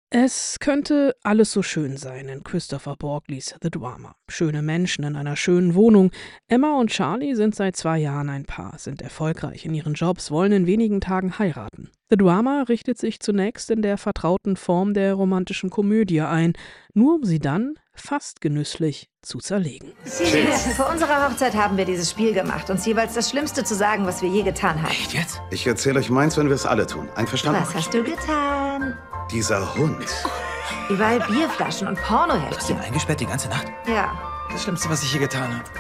Es könnte alles so schön sein in Christopher Borglis The Drama. Schöne Menschen in einer schönen Wohnung. Emma und Charlie sind seit 2 Jahren ein Paar, sind erfolgreich in ihren Jobs, wollen in wenigen Tagen heiraten. The Drama richtet sich zunächst in der vertrauten Form der romantischen Komödie ein, nur um sie dann fast genüsslich zu zerlegen. Vor unserer Hochzeit haben wir dieses Spiel gemacht, uns jeweils das Schlimmste zu sagen, was wir je getan haben. Echt jetzt? Ich erzähle euch meins, wenn wir es alle tun. Einverstanden? Was hast du getan? Dieser Hund. Überall Bierflaschen und Du hast Pornoheftchen. ihn eingesperrt die ganze Nacht? Ja. Das Schlimmste, was ich je getan habe.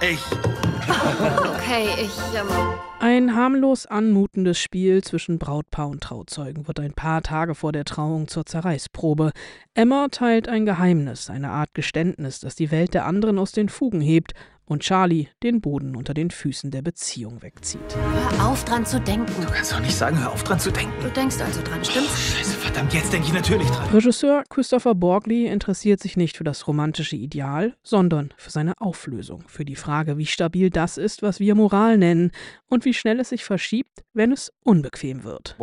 Okay, Ein harmlos anmutendes Spiel zwischen Brautpaar und Trauzeugen wird ein paar Tage vor der Trauung zur Zerreißprobe. Emma teilt ein Geheimnis, eine Art Geständnis, das die Welt der anderen aus den Fugen hebt und Charlie den Boden unter den Füßen der Beziehung wegzieht. hör auf dran zu denken. Du kannst doch nicht sagen, hör auf dran zu denken. Du denkst also dran, stimmt's? Scheiße, verdammt, jetzt denke ich natürlich dran. Regisseur Christopher Borgli interessiert sich nicht für das romantische Ideal, sondern für seine Auflösung, für die Frage, wie stabil das ist, was wir Moral nennen und wie schnell es sich verschiebt, wenn es unbequem wird.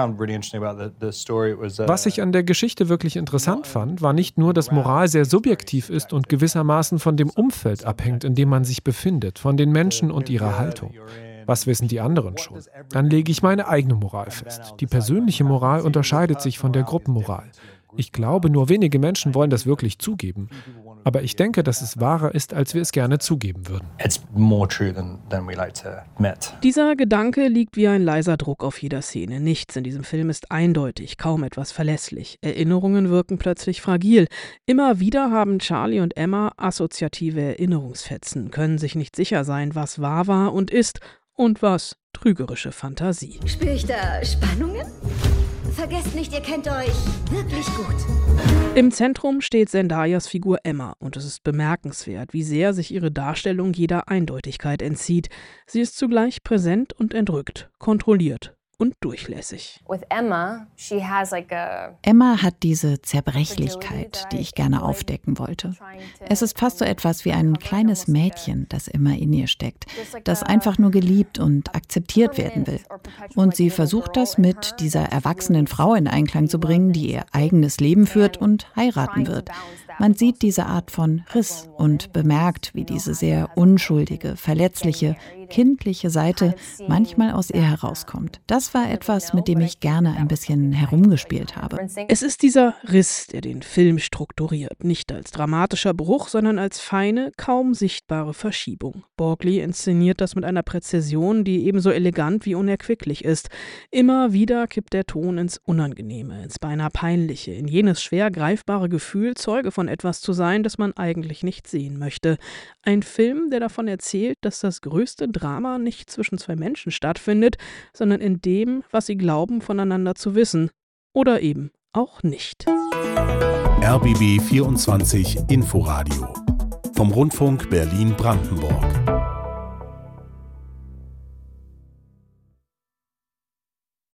Was ich an der Geschichte wirklich interessant fand, war nicht nur, dass Moral sehr subjektiv ist und gewissermaßen von dem Umfeld abhängt, in dem man sich befindet, von den Menschen und ihrer Haltung. Was wissen die anderen schon? Dann lege ich meine eigene Moral fest. Die persönliche Moral unterscheidet sich von der Gruppenmoral. Ich glaube, nur wenige Menschen wollen das wirklich zugeben. Aber ich denke, dass es wahrer ist, als wir es gerne zugeben würden. Dieser Gedanke liegt wie ein leiser Druck auf jeder Szene. Nichts in diesem Film ist eindeutig, kaum etwas verlässlich. Erinnerungen wirken plötzlich fragil. Immer wieder haben Charlie und Emma assoziative Erinnerungsfetzen, können sich nicht sicher sein, was wahr war und ist und was trügerische Fantasie. Spüre ich da Spannungen? Vergesst nicht, ihr kennt euch wirklich gut. Im Zentrum steht Zendayas Figur Emma und es ist bemerkenswert, wie sehr sich ihre Darstellung jeder Eindeutigkeit entzieht. Sie ist zugleich präsent und entrückt, kontrolliert und durchlässig. Emma hat diese Zerbrechlichkeit, die ich gerne aufdecken wollte. Es ist fast so etwas wie ein kleines Mädchen, das immer in ihr steckt, das einfach nur geliebt und akzeptiert werden will. Und sie versucht das mit dieser erwachsenen Frau in Einklang zu bringen, die ihr eigenes Leben führt und heiraten wird. Man sieht diese Art von Riss und bemerkt, wie diese sehr unschuldige, verletzliche, kindliche Seite manchmal aus ihr herauskommt. Das war etwas, mit dem ich gerne ein bisschen herumgespielt habe. Es ist dieser Riss, der den Film strukturiert, nicht als dramatischer Bruch, sondern als feine, kaum sichtbare Verschiebung. Borgli inszeniert das mit einer Präzision, die ebenso elegant wie unerquicklich ist. Immer wieder kippt der Ton ins Unangenehme, ins beinahe Peinliche, in jenes schwer greifbare Gefühl, Zeuge von etwas zu sein, das man eigentlich nicht sehen möchte. Ein Film, der davon erzählt, dass das größte Drama nicht zwischen zwei Menschen stattfindet, sondern in dem, was sie glauben, voneinander zu wissen. Oder eben auch nicht. RBB 24 Inforadio vom Rundfunk Berlin-Brandenburg.